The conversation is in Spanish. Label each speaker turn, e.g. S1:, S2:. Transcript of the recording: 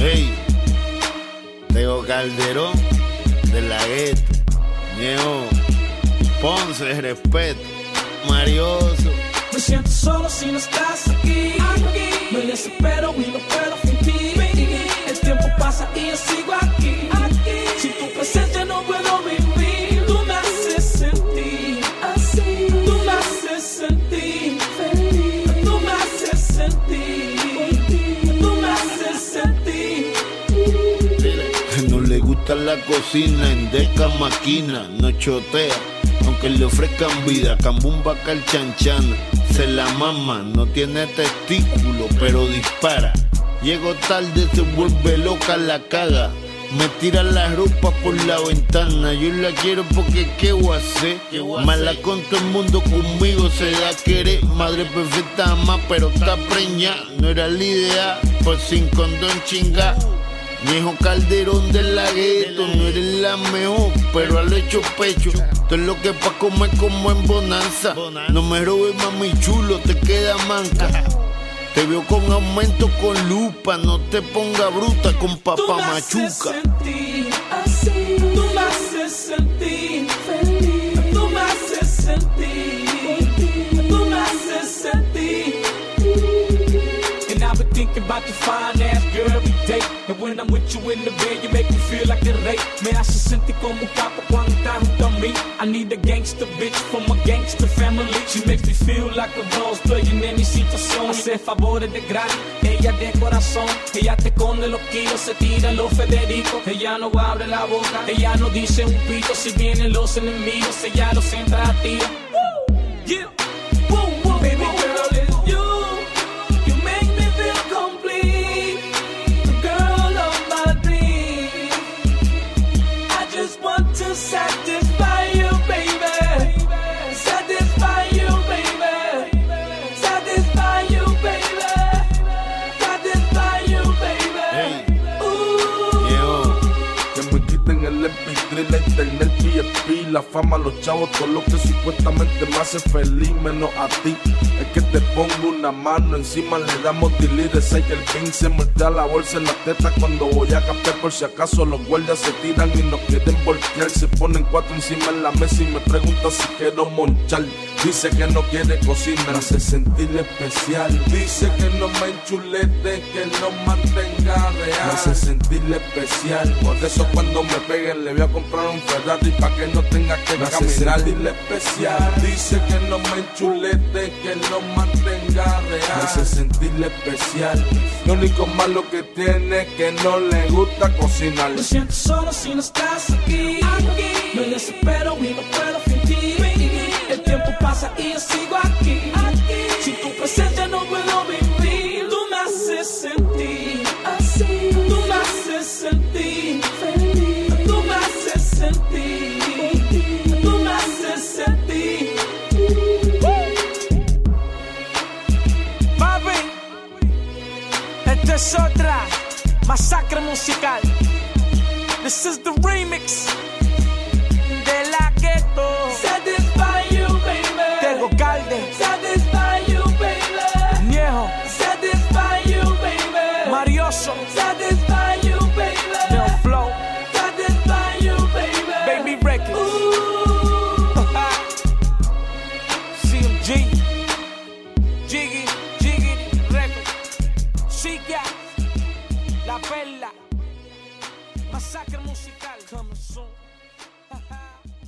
S1: Hey, Tego Calderón de la Gueto, Ñejo, Ponce, respeto, Marioso.
S2: Me siento solo si no estás aquí. Me desespero y no puedo fingir. El tiempo pasa y yo sigo aquí. Sin tu presencia no puedo vivir. Tú me haces sentir así. Tú me haces sentir feliz. Tú me haces sentir. Tú me haces sentir.
S1: No le gusta la cocina, endeca maquina, no chotea. Aunque le ofrezcan vida, cambumba calchanchana. Se la mama, no tiene testículo, pero dispara. Llego tarde, se vuelve loca, la caga. Me tira la ropa por la ventana. Yo la quiero porque qué voy a hacer. Mala con todo el mundo, conmigo se da querer. Madre perfecta, ama, pero está preñada. No era la idea, pues sin condón chinga. Ñejo Calderón de la Gueto, no eres la mejor, pero al hecho pecho. Esto es lo que pa' comer como en bonanza. No me robes, mami chulo, te queda manca. Te veo con aumento con lupa, no te ponga bruta con papá machuca.
S2: Tú me haces sentir feliz. Tú me haces sentir. Tú me haces sentir. And I've been thinking about your fine ass girl every day. And when I'm with you in the bed, you make me feel like the rey. Me hace sentir como un capo cuando estás junto a mí. I need a gangster bitch from a gangster family. She makes me feel like a boss player en mi situación. Hace favores de gratis, ella de corazón. Ella te esconde los kilos, se tira los Federico. Ella no abre la boca, ella no dice un pito. Si vienen los enemigos, ella los entra a tiro. Yeah. Baby girl, it's you. You make me feel complete. The girl of my dreams. I just want to satisfy you, baby. Satisfy you, baby. Satisfy you, baby. Satisfy you, baby.
S1: Ñejo,
S3: Que me quiten el MP3, la internet, PSP, la fama, los chavos, todo lo que supuestamente me hace feliz, menos a ti. Es que te pongo una mano encima, le damos delete, sé que el pin se muestra la bolsa en la teta cuando voy a captar por si acaso los guardias se tiran y nos quieren voltear. Se ponen cuatro encima en la mesa y me preguntan si quiero monchar. Dice que no quiere cocinar, me hace sentir especial. Dice que no me enchulete, que no mantenga real. Me hace sentir especial. Por eso cuando me peguen le voy a comprar un Ferrari pa' que no tenga que caminar. Me hace sentir especial. Dice que no me enchulete, que no mantenga real. Me hace sentir especial. Lo único malo que tiene es que no le gusta cocinar.
S2: Me siento solo si no estás aquí. Me desespero y no puedo fingir. El tiempo pasa y yo sigo aquí. Sin tu presencia no puedo vivir. Tú me haces sentir así. Tú me haces sentir feliz. Tú me haces sentir. Tú me haces sentir. Papi, esta es otra masacre musical. This is the remix de la Gueto. Satisfy you, baby. Tego Calde. Satisfy you, baby. Ñejo. Satisfy you, baby. Marioso. Satisfy you, baby. Neo Flow. Satisfy you, baby. Baby Records. CMG. Jiggy Records. Siga. La Perla. Masacre musical. Coming soon.